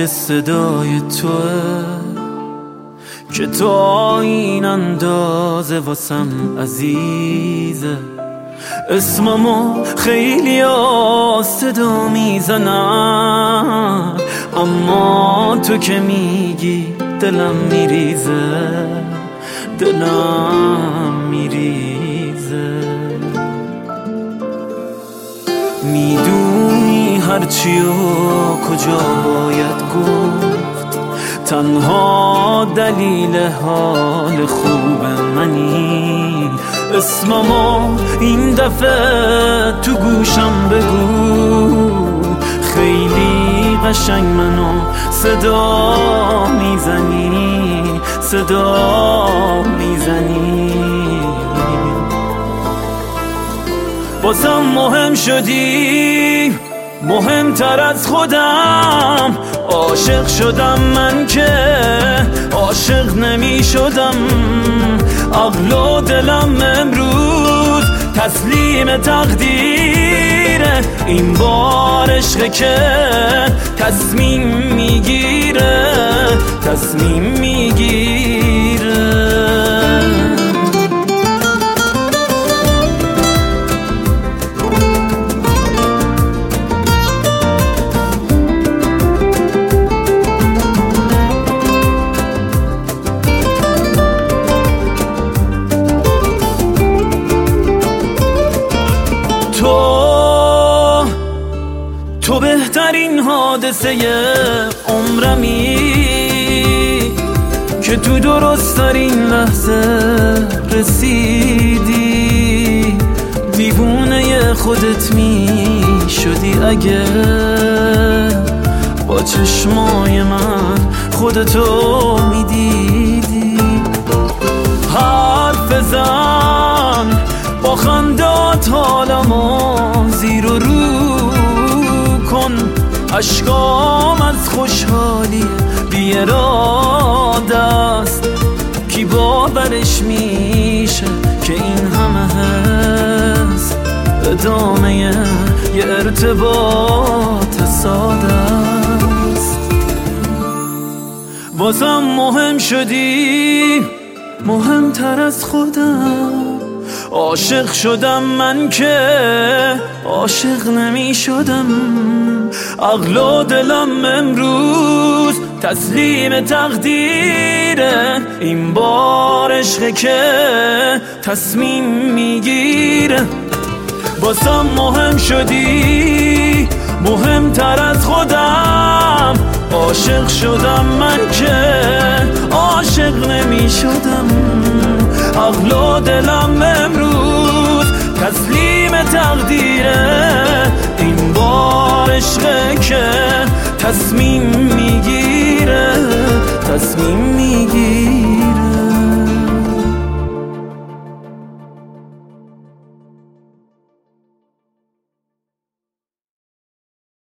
صدای توه که تا این اندازه واسم عزیزه. اسممو خیلی صدا میزنن، اما تو که میگی دلم میریزه، دلم میریزه. میدونی هرچی و کجا باید گفت، تنها دلیل حال خوب منی. اسممو این دفعه تو گوشم بگو، خیلی قشنگ منو صدا میزنی، صدا میزنی. بازم مهم شدی، مهمتر از خودم. عاشق شدم من که عاشق نمی شدم. عقل و دلم امروز تسلیم تقدیره، این بار عشقه که تصمیم میگیره، تصمیم میگیره. تو بهترین حادثه عمرمی که تو درست‌ترین لحظه رسیدی. دیوونه خودت می شدی اگه با چشمای من خودتو می دیدی. حرف زن با خندات حالمو زیر و رو کن، اشکام از خوشحالی بی اراده است. کی باورش میشه که این همه هست ادامه یه ارتباط ساده است. واسم مهم شدی، مهمتر از خودم. عاشق شدم من که عاشق نمی شدم. عقل و دلم امروز تسلیم تقدیره، این بار عشقه که تصمیم میگیره. واسم مهم شدی، مهمتر از خودم. عاشق شدم من که عاشق نمی شدم. عقل و دلم امروز تسلیم تقدیره، این بار عشقه که تصمیم میگیره، تصمیم میگیره.